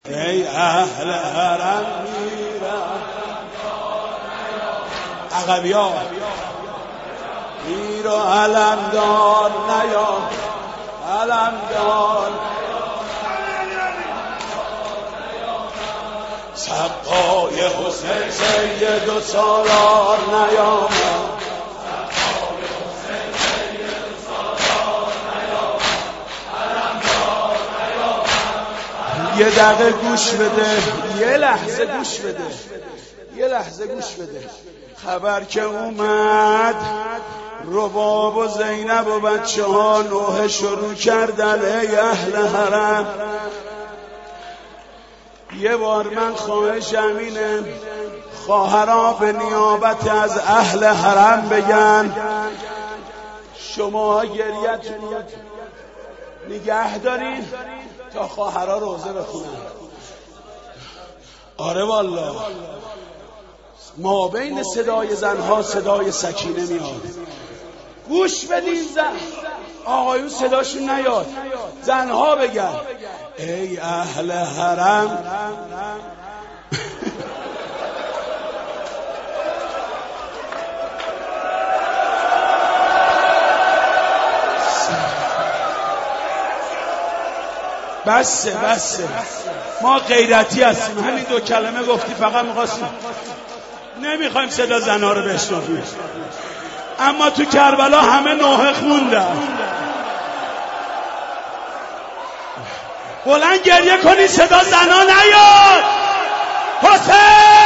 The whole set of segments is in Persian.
ای اهل حرم میرم عقبیا میر و علمدار نیا علمدار سبای حسین سید و سالار نیا یه دقیقه گوش بده، یه لحظه گوش بده، یه لحظه گوش بده. خبر که اومد رباب و زینب و بچه ها نوحه شروع کردن. ای اهل حرم، یه بار من خواهشم اینه خواهرها به نیابت از اهل حرم بگن شما گریتون نگه دارین تا خواهرها روزه بخونن. آره والله، ما بین صدای زنها صدای سکینه میاد. گوش بدین، زن آقایون صداشون نیاد، زنها بگن ای اهل حرم. بسه ما غیرتی هستیم، همین دو کلمه گفتی فقط میخواستیم، نمیخوایم صدا زنها رو بشنویم. اما تو کربلا همه نوحه خوندن. بلند گریه کنی صدا زنها نیاد. حسین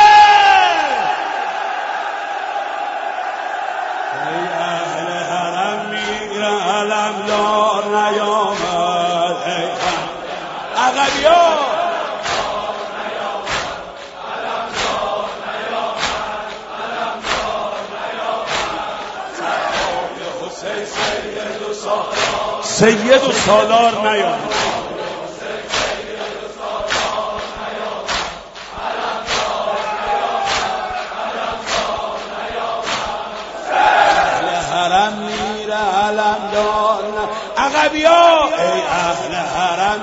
ای اهل حرم میرن علمدار نیامد. ای عقبیا سید و سالار نیامد. اهل حرم میره علمدار عقبیا. ای اهل حرم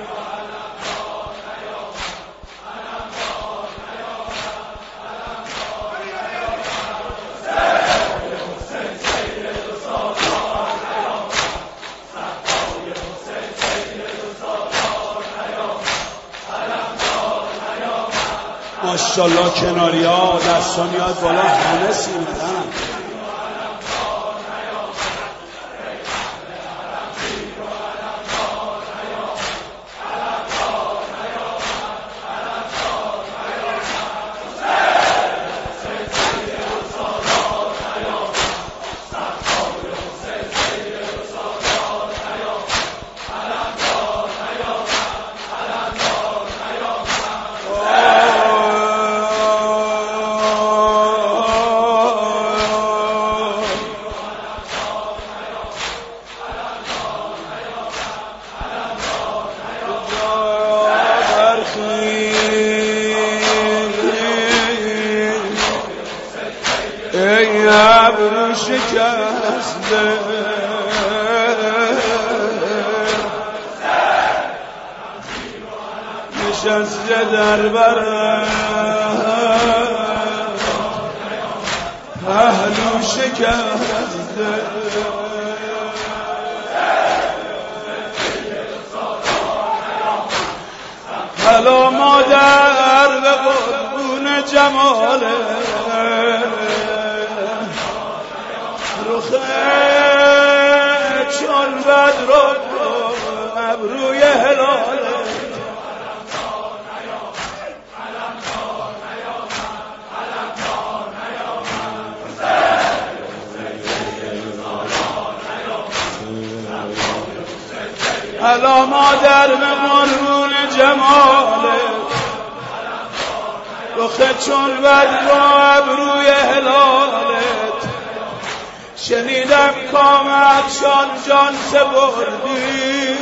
ماشاءالله کناریا دستا میاد بالا، همه سیمتن. ای ابرو شکسته نشسته در برم پهلو شکسته حالا مادر به قربون جماله رخه چون بدر ابروی هلاله حالا مادر به قربون جماله رخه چون بدر ابروی هلالت شنیدم کامت جان سپردی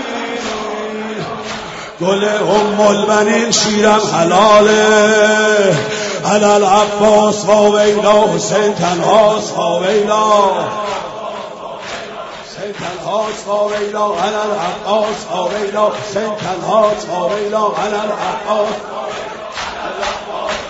گل البنین شیرم حلاله علال عباس و ویلا حسین تنهاست و ویلا تنها تاویلا علی العباس تاویلا تنها تاویلا علی العباس